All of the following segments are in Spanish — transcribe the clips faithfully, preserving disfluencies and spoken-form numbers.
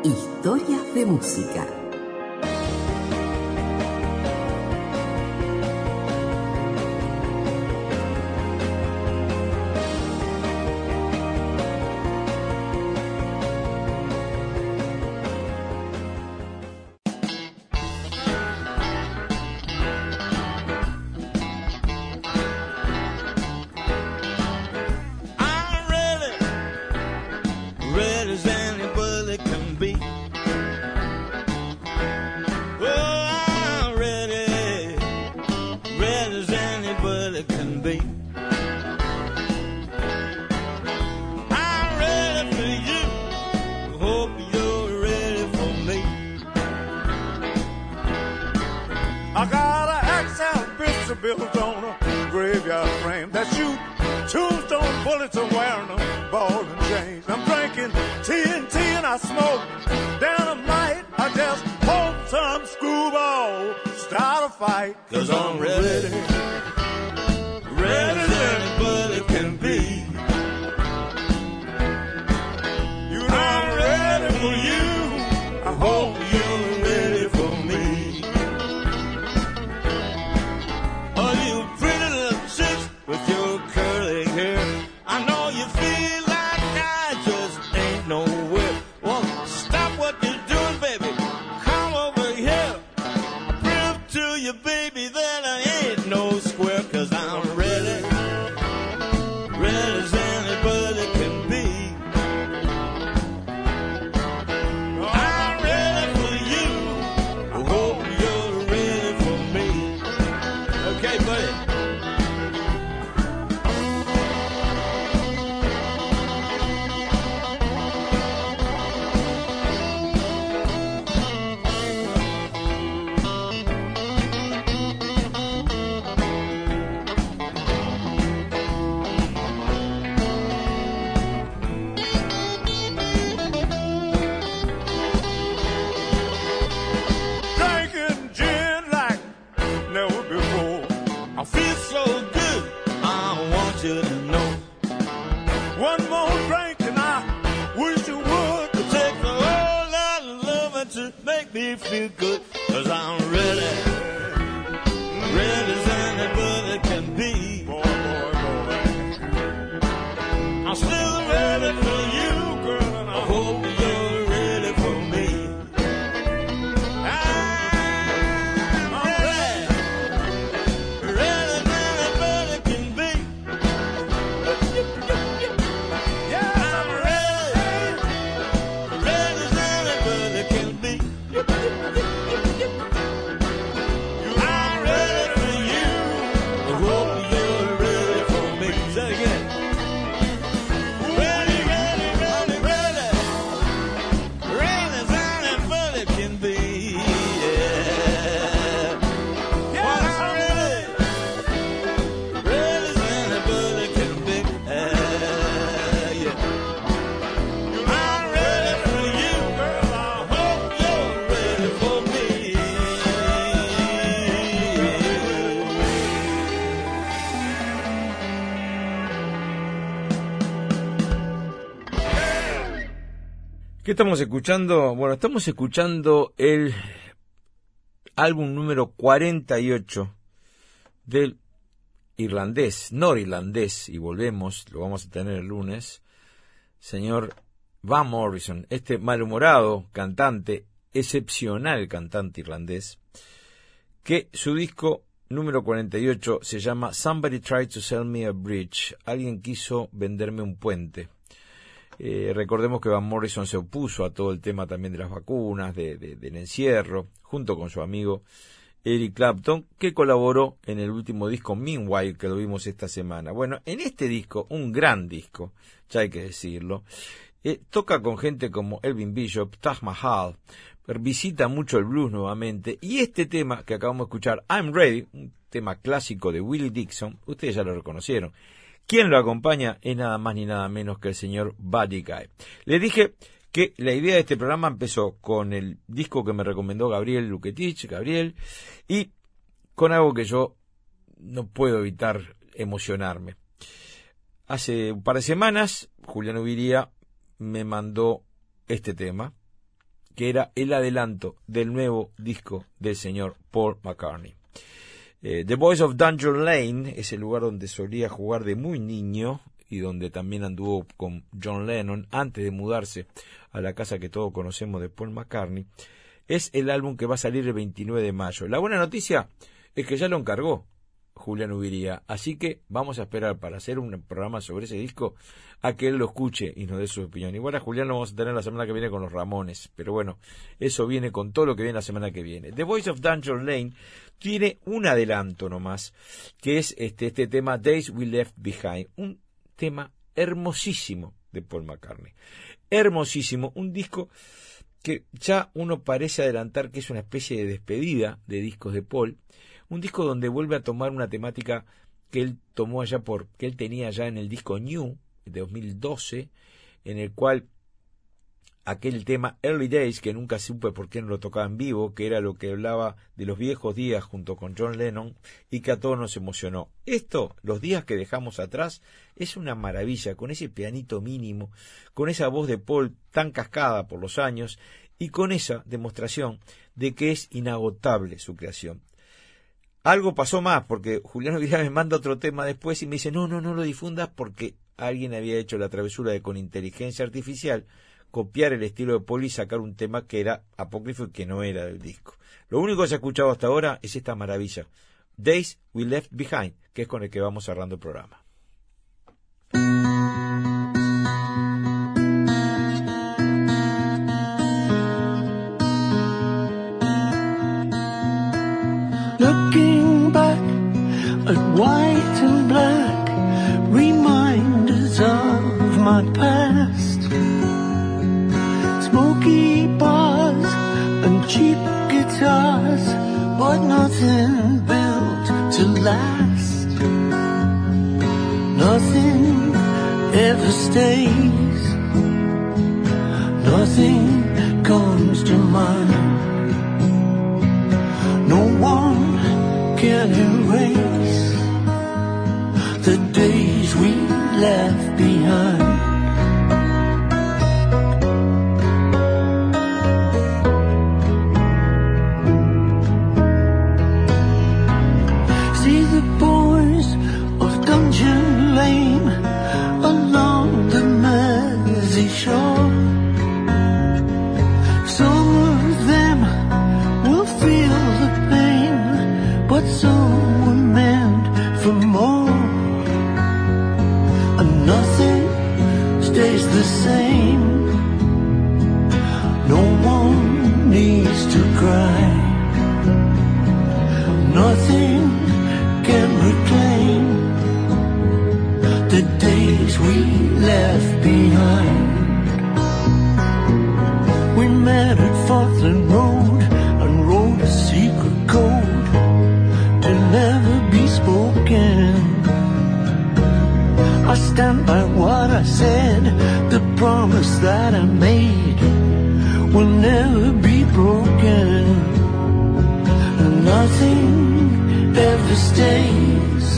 Historias de música. ¿Qué estamos escuchando? Bueno, estamos escuchando el álbum número cuarenta y ocho del irlandés, norirlandés, y volvemos, lo vamos a tener el lunes, señor Van Morrison, este malhumorado cantante, excepcional cantante irlandés, que su disco número cuarenta y ocho se llama Somebody Tried to Sell Me a Bridge, alguien quiso venderme un puente. Eh, recordemos que Van Morrison se opuso a todo el tema también de las vacunas, de, de, del encierro, junto con su amigo Eric Clapton, que colaboró en el último disco Meanwhile, que lo vimos esta semana. Bueno, en este disco, un gran disco, ya hay que decirlo, eh, toca con gente como Elvin Bishop, Taj Mahal, visita mucho el blues nuevamente, y este tema que acabamos de escuchar, I'm Ready, un tema clásico de Willie Dixon, ustedes ya lo reconocieron. Quien lo acompaña es nada más ni nada menos que el señor Buddy Guy. Les dije que la idea de este programa empezó con el disco que me recomendó Gabriel Luquetich, Gabriel, y con algo que yo no puedo evitar emocionarme. Hace un par de semanas, Julián Ubiría me mandó este tema, que era el adelanto del nuevo disco del señor Paul McCartney. Eh, The Boys of Dungeon Lane es el lugar donde solía jugar de muy niño y donde también anduvo con John Lennon antes de mudarse a la casa que todos conocemos de Paul McCartney. Es el álbum que va a salir el veintinueve de mayo. La buena noticia es que ya lo encargó Julián Ubiría, así que vamos a esperar para hacer un programa sobre ese disco a que él lo escuche y nos dé su opinión. Igual a Julián lo vamos a tener la semana que viene con los Ramones, pero bueno, eso viene con todo lo que viene la semana que viene. The Voice of Dungeon Lane tiene un adelanto nomás, que es este, este tema Days We Left Behind, un tema hermosísimo de Paul McCartney, hermosísimo, un disco que ya uno parece adelantar que es una especie de despedida de discos de Paul, un disco donde vuelve a tomar una temática que él tomó allá por, que él tenía ya en el disco New de dos mil doce, en el cual aquel tema Early Days, que nunca supe por qué no lo tocaba en vivo, que era lo que hablaba de los viejos días junto con John Lennon y que a todos nos emocionó. Esto, los días que dejamos atrás, es una maravilla, con ese pianito mínimo, con esa voz de Paul tan cascada por los años y con esa demostración de que es inagotable su creación. Algo pasó más, porque Julián Ubiría me manda otro tema después y me dice, no, no, no lo difundas porque alguien había hecho la travesura de con inteligencia artificial copiar el estilo de Paul y sacar un tema que era apócrifo y que no era del disco. Lo único que se ha escuchado hasta ahora es esta maravilla, Days We Left Behind, que es con el que vamos cerrando el programa. Looking back at white and black, reminders of my past. Smoky bars and cheap guitars, but nothing built to last. Nothing ever stays, nothing comes to mind. No one can erase the days we left behind. See the boys of Dungeon Lane along the Mersey shore. Some of them will feel the pain, but some were meant for more. And nothing stays the same. No one needs to cry. Nothing can reclaim the days we left behind. We met at Fortland Road and wrote a secret code to never be spoken. I stand by what I said, the promise that I made will never be broken. Nothing ever stays,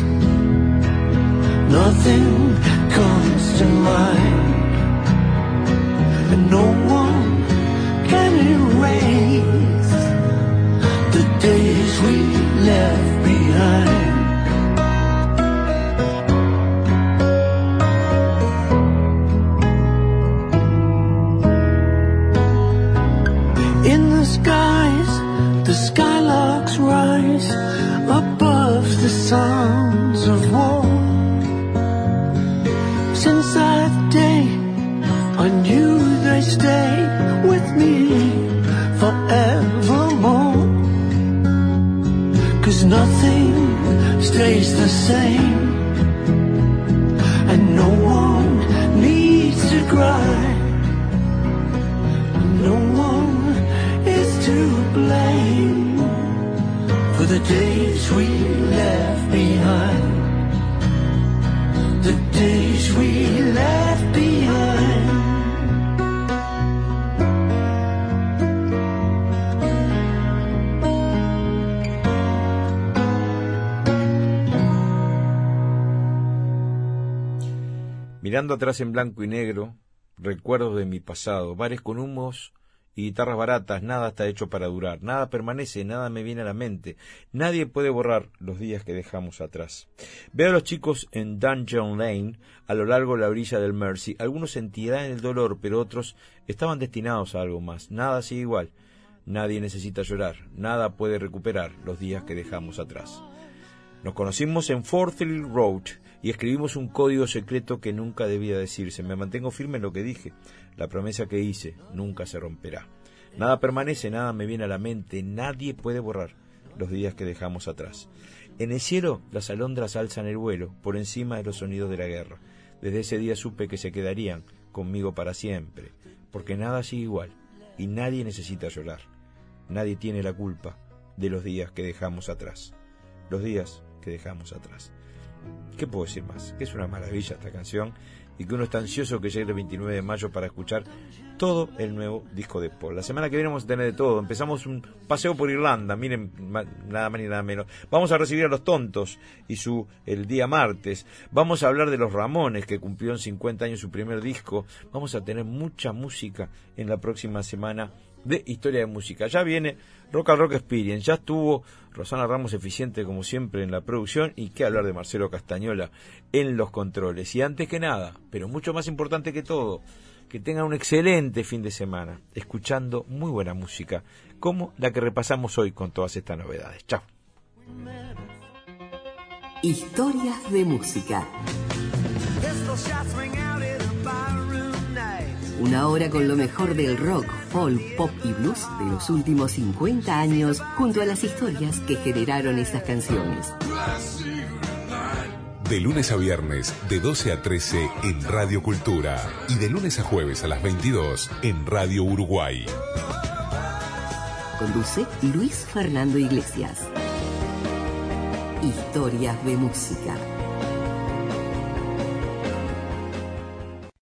nothing comes to mind, and no one can erase the days we left behind. In the skies, the skylarks rise above the sounds of war. Since that day, I knew they'd stay with me forevermore. 'Cause nothing stays the same, and no one needs to cry. No one is to blame for the days we left behind. The days we left behind. Mirando atrás en blanco y negro, recuerdos de mi pasado, bares con humos y guitarras baratas, nada está hecho para durar, nada permanece, nada me viene a la mente, nadie puede borrar los días que dejamos atrás. Veo a los chicos en Dungeon Lane, a lo largo de la orilla del Mersey, algunos sentirán el dolor, pero otros estaban destinados a algo más, nada sigue igual, nadie necesita llorar, nada puede recuperar los días que dejamos atrás. Nos conocimos en Fourth Road y escribimos un código secreto que nunca debía decirse. Me mantengo firme en lo que dije. La promesa que hice nunca se romperá. Nada permanece, nada me viene a la mente. Nadie puede borrar los días que dejamos atrás. En el cielo las alondras alzan el vuelo por encima de los sonidos de la guerra. Desde ese día supe que se quedarían conmigo para siempre, porque nada sigue igual y nadie necesita llorar. Nadie tiene la culpa de los días que dejamos atrás. Los días que dejamos atrás. ¿Qué puedo decir más? Que es una maravilla esta canción y que uno está ansioso que llegue el veintinueve de mayo para escuchar todo el nuevo disco de Paul. La semana que viene vamos a tener de todo. Empezamos un paseo por Irlanda, miren, nada más ni nada menos. Vamos a recibir a Los Tontos y su el día martes. Vamos a hablar de Los Ramones, que cumplieron cincuenta años su primer disco. Vamos a tener mucha música en la próxima semana de Historia de Música. Ya viene Rock al Rock Experience, ya estuvo Rosana Ramos eficiente como siempre en la producción y qué hablar de Marcelo Castañola en los controles. Y antes que nada, pero mucho más importante que todo, que tengan un excelente fin de semana escuchando muy buena música como la que repasamos hoy con todas estas novedades. Chao. Historias de Música. Una hora con lo mejor del rock, folk, pop y blues de los últimos cincuenta años, junto a las historias que generaron esas canciones. De lunes a viernes, de doce a trece en Radio Cultura. Y de lunes a jueves a las veintidós en Radio Uruguay. Conduce Luis Fernando Iglesias. Historias de Música.